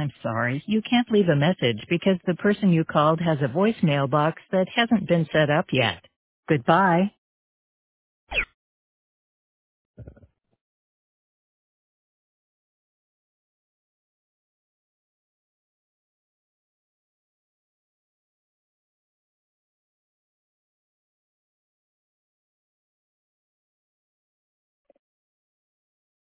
I'm sorry, you can't leave a message because the person you called has a voicemail box that hasn't been set up yet. Goodbye.